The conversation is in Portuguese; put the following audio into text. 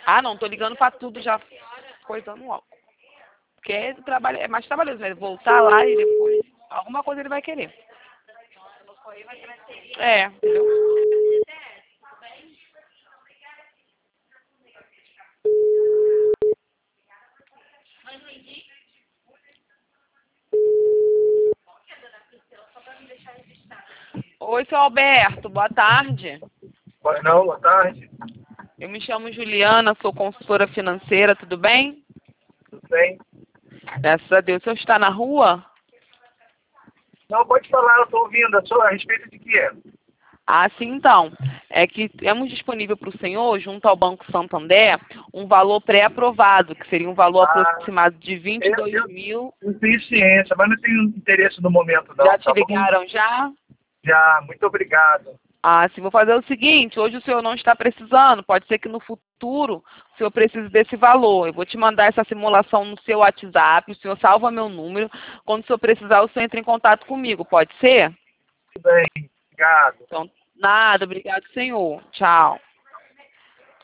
Ah, não, tô ligando pra tudo já, coisando logo. Porque é mais trabalhoso, né? Voltar lá e depois, alguma coisa ele vai querer. É, entendeu? Oi, seu Alberto, boa tarde. Pois não, boa tarde. Eu me chamo Juliana, sou consultora financeira, tudo bem? Tudo bem? Graças a Deus. O senhor está na rua? Não, pode falar, eu estou ouvindo. A respeito de quê? Ah, sim, então. É que temos disponível para o senhor, junto ao Banco Santander, um valor pré-aprovado, que seria um valor Ah, aproximado de eu, 22 eu, mil. eu tenho ciência, mas não tenho interesse no momento, Já não, te tá bom? ligaram já? Já, muito obrigado. Ah, sim, vou fazer o seguinte, hoje o senhor não está precisando, pode ser que no futuro o senhor precise desse valor. Eu vou te mandar essa simulação no seu WhatsApp, o senhor salva meu número. Quando o senhor precisar, o senhor entra em contato comigo, pode ser? Tudo bem, obrigado. Então, nada, obrigado, senhor. Tchau.